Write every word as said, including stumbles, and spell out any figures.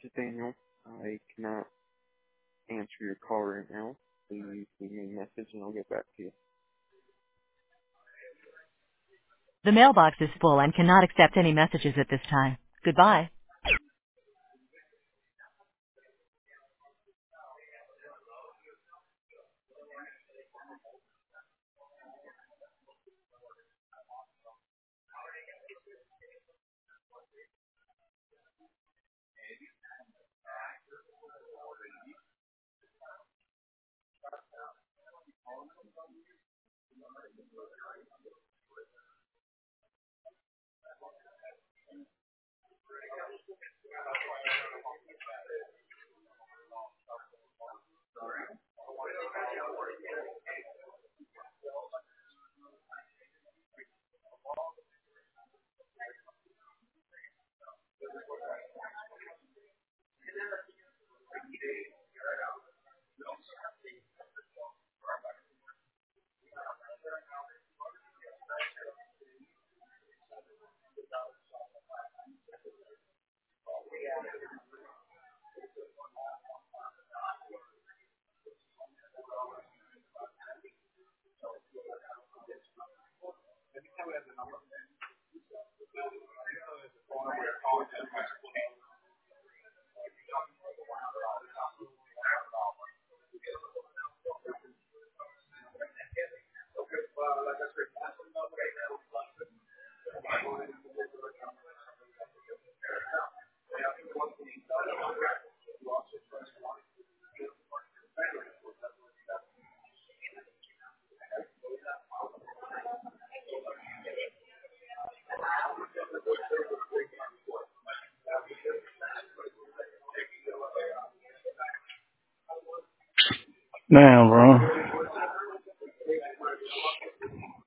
is Daniel. I cannot answer your call right now. Please leave me a message and I'll get back to you. The mailbox is full and cannot accept any messages at this time. Goodbye. Damn, bro.